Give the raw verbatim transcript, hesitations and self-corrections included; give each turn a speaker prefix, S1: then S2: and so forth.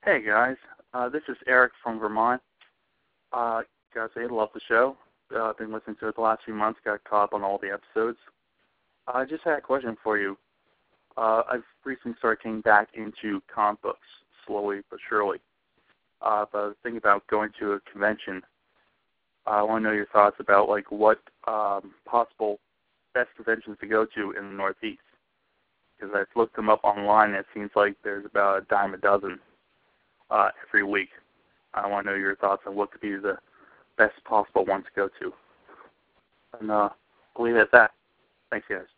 S1: Hey guys, uh, this is Eric from Vermont. Uh, guys, I love the show. Uh, I've been listening to it the last few months, got caught up on all the episodes. I just had a question for you. Uh, I've recently started getting back into comic books, slowly but surely. Uh, but I was thinking about going to a convention. Uh, I want to know your thoughts about like what um, possible best conventions to go to in the Northeast. Because I've looked them up online, and it seems like there's about a dime a dozen uh, every week. I want to know your thoughts on what could be the best possible one to go to. And uh, I'll leave it at that. Thanks, guys.